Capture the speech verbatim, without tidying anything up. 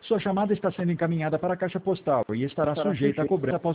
Sua chamada está sendo encaminhada para a caixa postal e estará sujeita a cobrança após